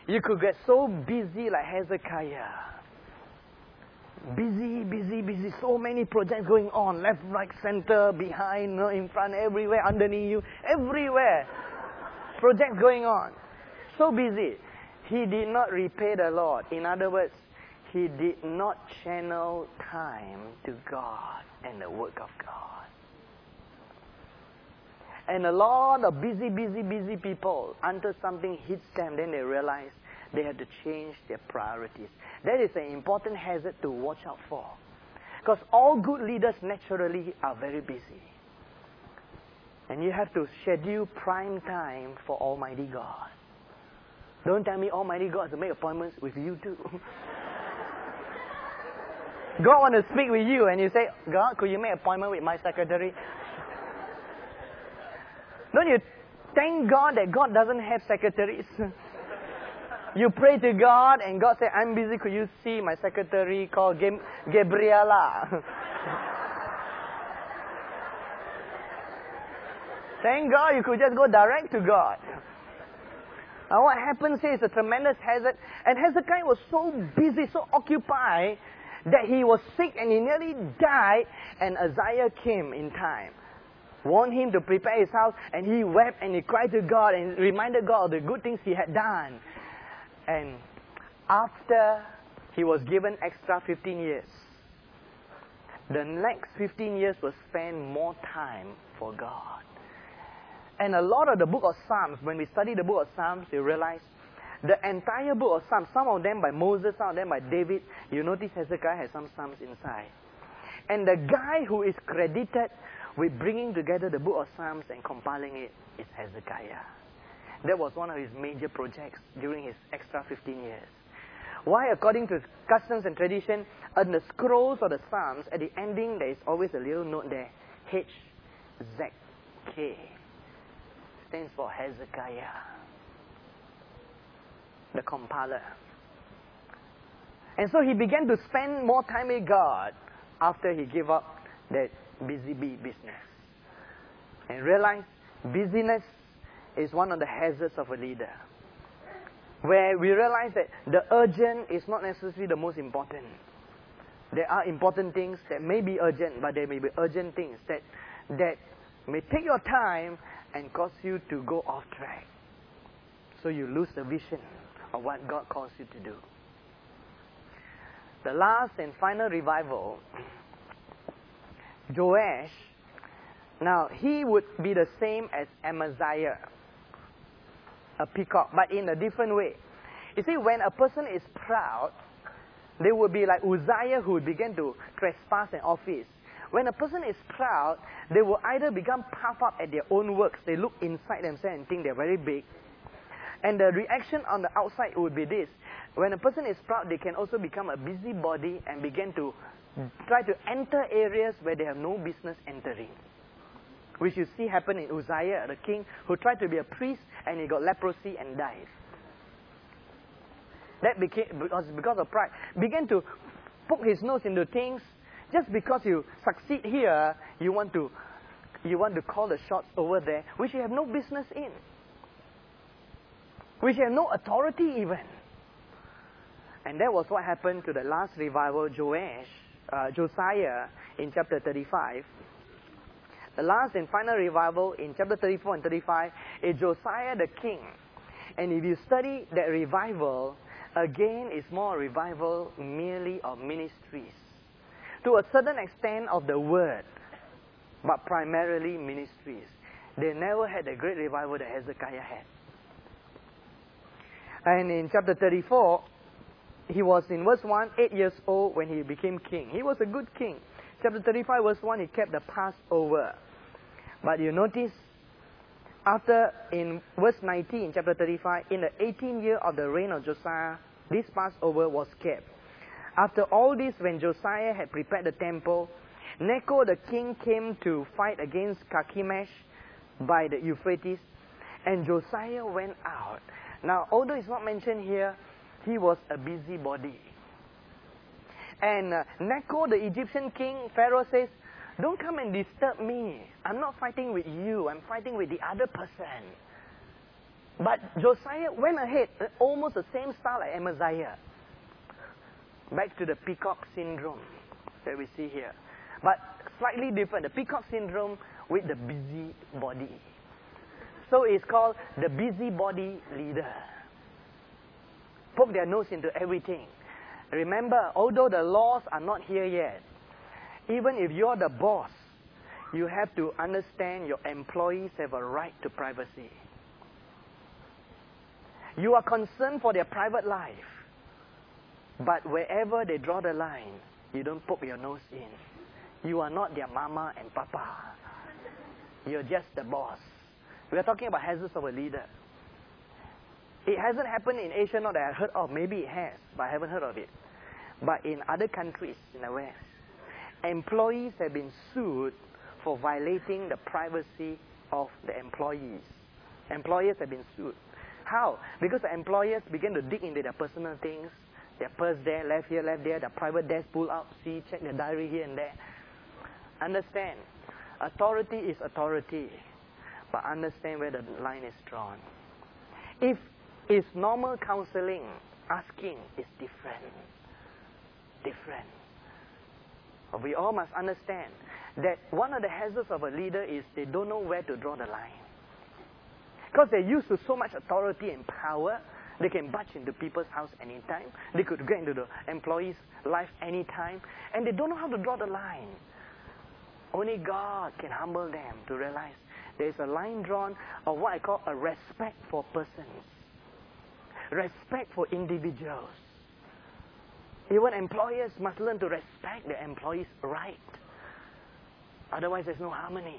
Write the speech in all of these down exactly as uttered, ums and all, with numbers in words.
You could get so busy like Hezekiah. Busy, busy, busy. So many projects going on. Left, right, center, behind, you know, in front, everywhere, underneath you. Everywhere. Projects going on. So busy. He did not repay the Lord. In other words, he did not channel time to God and the work of God. And a lot of busy, busy, busy people, until something hits them, then they realize they have to change their priorities. That is an important hazard to watch out for. Because all good leaders naturally are very busy. And you have to schedule prime time for Almighty God. Don't tell me Almighty God has to make appointments with you too. God wants to speak with you and you say, God, could you make an appointment with my secretary? Don't you thank God that God doesn't have secretaries? You pray to God and God said, I'm busy, could you see my secretary called Gab- Gabriela? Thank God you could just go direct to God. Now what happens here is a tremendous hazard. And Hezekiah was so busy, so occupied, that he was sick and he nearly died. And Isaiah came in time, warned him to prepare his house, and he wept and he cried to God and reminded God of the good things he had done. And after he was given extra fifteen years, the next fifteen years was spent more time for God. And a lot of the book of Psalms, when we study the book of Psalms, you realize the entire book of Psalms, some of them by Moses, some of them by David, you notice Hezekiah has some Psalms inside. And the guy who is credited with bringing together the book of Psalms and compiling it is Hezekiah. That was one of his major projects during his extra fifteen years. Why? According to customs and tradition, on the scrolls of the Psalms, at the ending there is always a little note there, H Z K. Stands for Hezekiah, the compiler. And so he began to spend more time with God after he gave up that busy bee business. And realized busyness is one of the hazards of a leader. Where we realize that the urgent is not necessarily the most important. There are important things that may be urgent, but there may be urgent things that, that may take your time and cause you to go off track. So you lose the vision of what God calls you to do. The last and final revival, Joash, now he would be the same as Amaziah, a peacock, but in a different way. You see, when a person is proud, they would be like Uzziah, who began to trespass an office. When a person is proud, they will either become puffed up at their own works. They look inside themselves and think they're very big. And the reaction on the outside would be this. When a person is proud, they can also become a busybody and begin to try to enter areas where they have no business entering. Which you see happen in Uzziah, the king, who tried to be a priest and he got leprosy and died. That became because, because of pride. Began to poke his nose into things. Just because you succeed here, you want to you want to call the shots over there, which you have no business in. Which you have no authority even. And that was what happened to the last revival, Joash, uh, Josiah, in chapter thirty-five. The last and final revival in chapter thirty-four and thirty-five is Josiah the king. And if you study that revival, again, it's more a revival merely of ministries. To a certain extent of the word, but primarily ministries. They never had a great revival that Hezekiah had. And in chapter thirty-four, he was in verse one, eight years old when he became king. He was a good king. Chapter thirty-five, verse one, he kept the Passover. But you notice, after, in verse nineteen, chapter thirty-five, in the eighteenth year of the reign of Josiah, this Passover was kept. After all this, when Josiah had prepared the temple, Necho the king came to fight against Carchemish by the Euphrates, and Josiah went out. Now, although it's not mentioned here, he was a busybody. And uh, Necho, the Egyptian king, Pharaoh says, don't come and disturb me. I'm not fighting with you. I'm fighting with the other person. But Josiah went ahead, almost the same style like Amaziah. Back to the peacock syndrome that we see here. But slightly different. The peacock syndrome with the busy body. So it's called the busybody leader. Poke their nose into everything. Remember, although the laws are not here yet, even if you're the boss, you have to understand your employees have a right to privacy. You are concerned for their private life. But wherever they draw the line, you don't poke your nose in. You are not their mama and papa. You're just the boss. We are talking about hazards of a leader. It hasn't happened in Asia, not that I heard of. Maybe it has, but I haven't heard of it. But in other countries in the West, employees have been sued for violating the privacy of the employees. Employers have been sued. How? Because the employers began to dig into their personal things. Their purse there, left here, left there, the private desk pull out, see, check the diary here and there. Understand, authority is authority, but understand where the line is drawn. If it's normal counseling, asking is different. Different. But we all must understand that one of the hazards of a leader is they don't know where to draw the line. Because they're used to so much authority and power, they can barge into people's house anytime. They could get into the employee's life anytime. And they don't know how to draw the line. Only God can humble them to realize there's a line drawn of what I call a respect for persons. Respect for individuals. Even employers must learn to respect their employees' right. Otherwise, there's no harmony.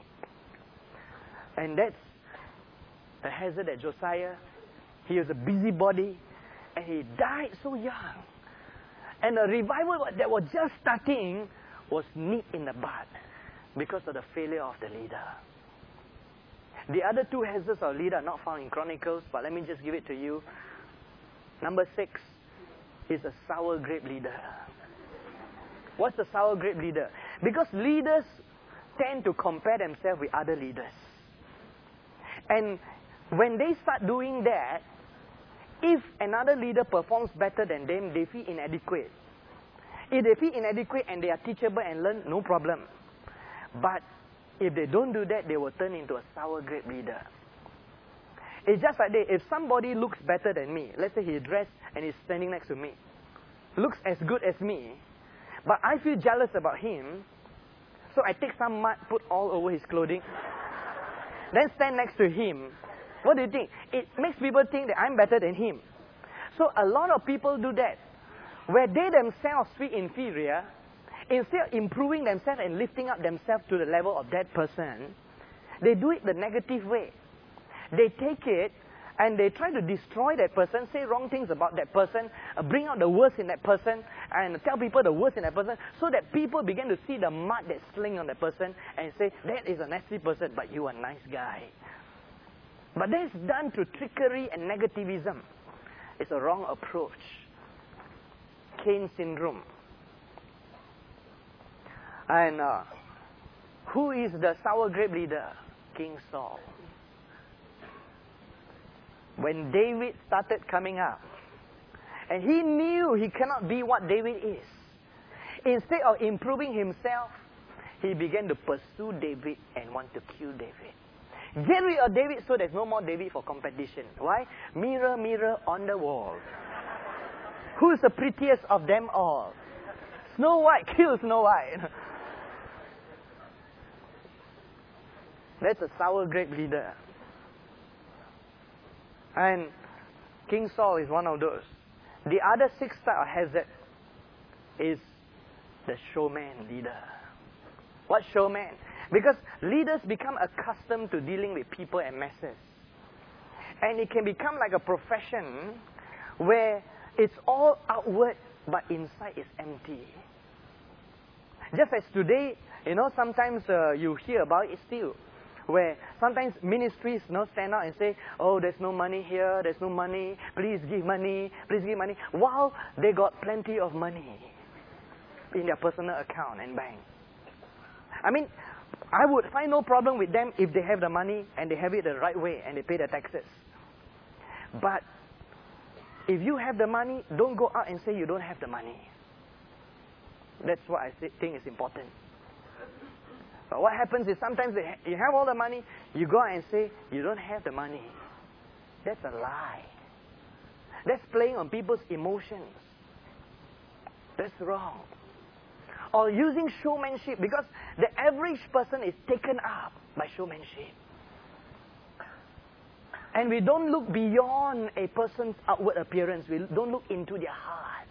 And that's a hazard that Josiah, he was a busybody, and he died so young. And the revival that was just starting was nip in the bud because of the failure of the leader. The other two hazards of leader are not found in Chronicles, but let me just give it to you. Number six is a sour grape leader. What's the sour grape leader? Because leaders tend to compare themselves with other leaders. And when they start doing that, if another leader performs better than them, they feel inadequate. If they feel inadequate and they are teachable and learn, no problem. But if they don't do that, they will turn into a sour grape leader. It's just like that. If somebody looks better than me, let's say he's dressed and he's standing next to me, looks as good as me, but I feel jealous about him, so I take some mud, put all over his clothing, then stand next to him. What do you think? It makes people think that I'm better than him. So a lot of people do that. Where they themselves feel inferior, instead of improving themselves and lifting up themselves to the level of that person, they do it the negative way. They take it and they try to destroy that person, say wrong things about that person, uh, bring out the worst in that person, and tell people the worst in that person, so that people begin to see the mud that's sling on that person and say, that is a nasty person, but you are a nice guy. But that's done through trickery and negativism. It's a wrong approach. Cain syndrome. And uh, who is the sour grape leader? King Saul. When David started coming up, and he knew he cannot be what David is, instead of improving himself, he began to pursue David and want to kill David. Get rid of David so there's no more David for competition. Why? Mirror, mirror on the wall. Who's the prettiest of them all? Snow White, kill Snow White. That's a sour grape leader. And King Saul is one of those. The other six type of hazard is the showman leader. What showman? Because leaders become accustomed to dealing with people and masses. And it can become like a profession where it's all outward, but inside is empty. Just as today, you know, sometimes uh, you hear about it still, where sometimes ministries, you know, stand out and say, oh, there's no money here, there's no money, please give money, please give money, while they got plenty of money in their personal account and bank. I mean, I would find no problem with them if they have the money and they have it the right way and they pay the taxes. But if you have the money, don't go out and say you don't have the money. That's what I think is important. But what happens is sometimes you have all the money, you go out and say you don't have the money. That's a lie. That's playing on people's emotions. That's wrong. Or using showmanship, because the average person is taken up by showmanship. And we don't look beyond a person's outward appearance. We don't look into their heart.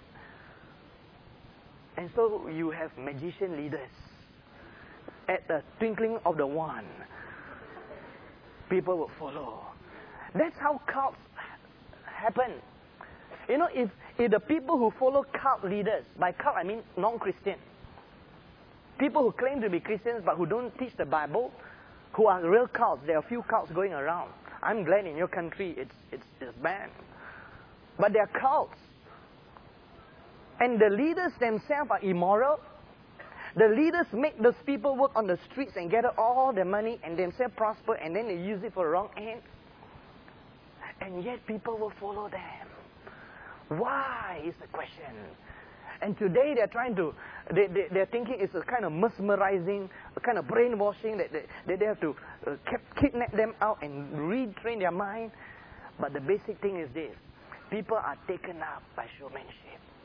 And so you have magician leaders. At the twinkling of the wand, people will follow. That's how cults happen. You know, if, if the people who follow cult leaders, by cult I mean non-Christian, people who claim to be Christians but who don't teach the Bible, who are real cults, there are a few cults going around. I'm glad in your country it's, it's, it's banned. But they are cults. And the leaders themselves are immoral. The leaders make those people work on the streets and gather all the money and themselves prosper, and then they use it for the wrong ends. And yet people will follow them. Why is the question? And today they're trying to, they, they, they're thinking it's a kind of mesmerizing, a kind of brainwashing that they, that they have to uh, kidnap them out and retrain their mind. But the basic thing is this: people are taken up by showmanship.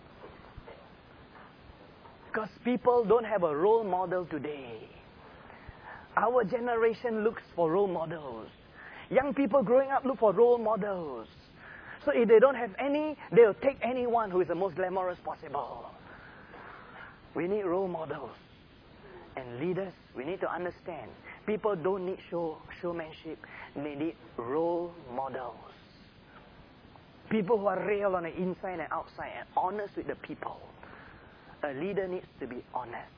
Because people don't have a role model today. Our generation looks for role models. Young people growing up look for role models. So if they don't have any, they'll take anyone who is the most glamorous possible. We need role models. And leaders, we need to understand, people don't need show, showmanship. They need role models. People who are real on the inside and outside and honest with the people. A leader needs to be honest.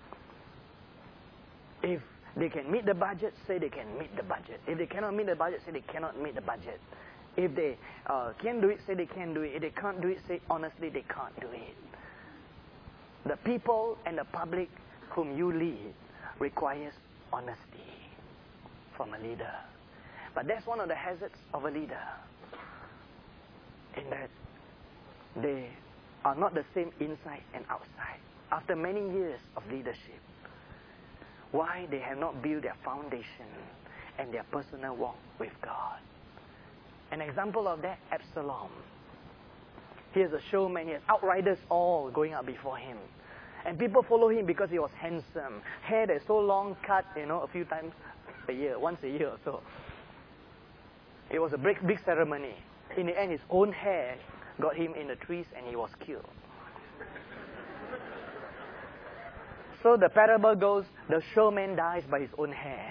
If they can meet the budget, say they can meet the budget. If they cannot meet the budget, say they cannot meet the budget. If they uh, can do it, say they can do it. If they can't do it, say honestly they can't do it. The people and the public whom you lead requires honesty from a leader. But that's one of the hazards of a leader, in that they are not the same inside and outside. After many years of leadership, why they have not built their foundation and their personal walk with God. An example of that, Absalom. Here's a showman, he has outriders all going up before him. And people follow him because he was handsome. Hair that's so long, cut, you know, a few times a year, once a year or so. It was a big, big ceremony. In the end, his own hair got him in the trees and he was killed. So the parable goes, the showman dies by his own hair.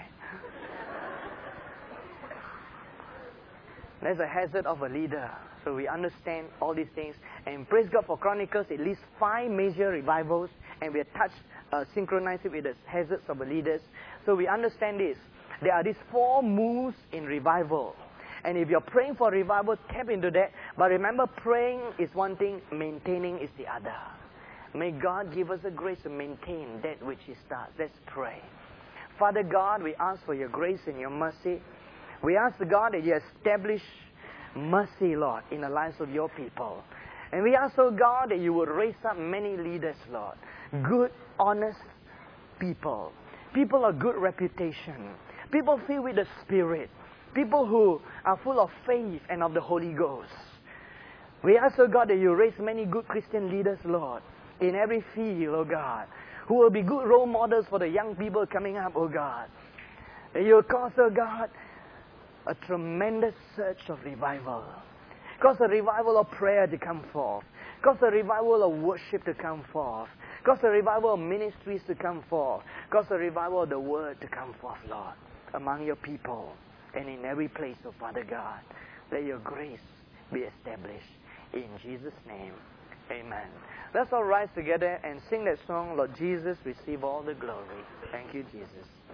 There's a hazard of a leader. So we understand all these things. And praise God for Chronicles, it lists five major revivals. And we are touched, uh, synchronized with the hazards of the leaders. So we understand this. There are these four moves in revival. And if you're praying for revival, tap into that. But remember, praying is one thing, maintaining is the other. May God give us the grace to maintain that which He starts. Let's pray. Father God, we ask for your grace and your mercy. We ask, God, that you establish mercy, Lord, in the lives of your people. And we ask, oh God, that you would raise up many leaders, Lord. Good, honest people. People of good reputation. People filled with the Spirit. People who are full of faith and of the Holy Ghost. We ask, oh God, that you raise many good Christian leaders, Lord, in every field, oh God, who will be good role models for the young people coming up, oh God. That you will cause, oh God, a tremendous surge of revival. Cause a revival of prayer to come forth. Cause a revival of worship to come forth. Cause a revival of ministries to come forth. Cause a revival of the word to come forth, Lord, among your people and in every place, oh Father God. Let your grace be established. In Jesus' name, amen. Let's all rise together and sing that song, Lord Jesus, receive all the glory. Thank you, Jesus.